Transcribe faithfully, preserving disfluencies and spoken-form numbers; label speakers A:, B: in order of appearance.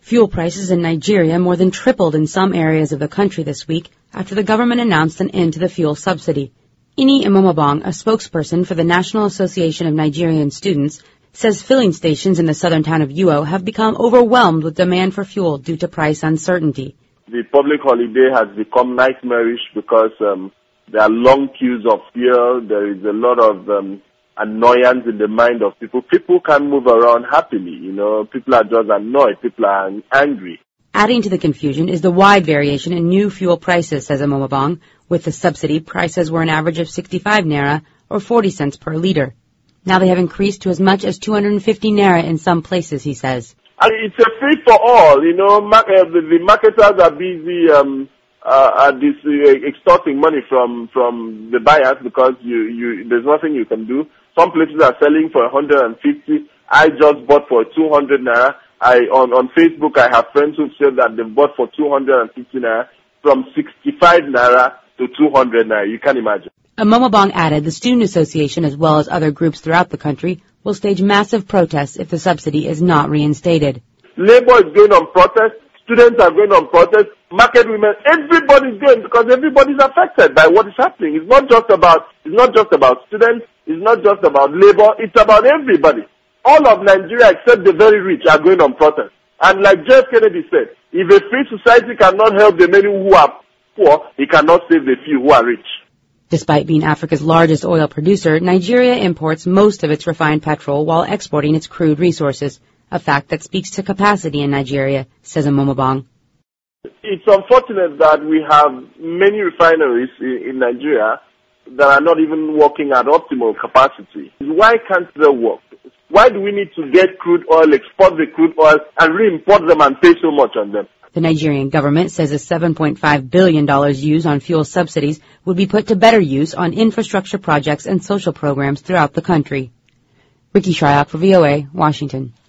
A: Fuel prices in Nigeria more than tripled in some areas of the country this week after the government announced an end to the fuel subsidy. Ini Imomobong, a spokesperson for the National Association of Nigerian Students, says filling stations in the southern town of Uyo have become overwhelmed with demand for fuel due to price uncertainty.
B: The public holiday has become nightmarish because um, there are long queues of fuel. There is a lot of um, annoyance in the mind of people. People can't move around happily, you know. People are just annoyed. People are angry.
A: Adding to the confusion is the wide variation in new fuel prices, says Imomobong. With the subsidy, prices were an average of sixty-five naira, or forty cents per liter. Now they have increased to as much as two hundred fifty naira in some places, he says.
B: And it's a free for all, you know. Mar- uh, the, the marketers are busy um, uh, at this, uh, extorting money from, from the buyers because you, you, there's nothing you can do. Some places are selling for one hundred fifty. I just bought for two hundred naira. I on, on Facebook I have friends who've said that they've bought for two hundred fifty naira, from sixty-five naira to two hundred naira. You can imagine.
A: Imomobong added the Student Association, as well as other groups throughout the country, will stage massive protests if the subsidy is not reinstated.
B: Labor is going on protest. Students are going on protest. Market women, everybody's going because everybody's affected by what is happening. It's not just about, it's not just about students. It's not just about labor. It's about everybody. All of Nigeria except the very rich are going on protest. And like Jeff Kennedy said, if a free society cannot help the many who are poor, it cannot save the few who are rich.
A: Despite being Africa's largest oil producer, Nigeria imports most of its refined petrol while exporting its crude resources, a fact that speaks to capacity in Nigeria, says Imomobong.
B: It's unfortunate that we have many refineries in, in Nigeria that are not even working at optimal capacity. Why can't they work? Why do we need to get crude oil, export the crude oil, and re-import them and pay so much on them?
A: The Nigerian government says the seven point five billion dollars used on fuel subsidies would be put to better use on infrastructure projects and social programs throughout the country. Ricky Shryock for V O A, Washington.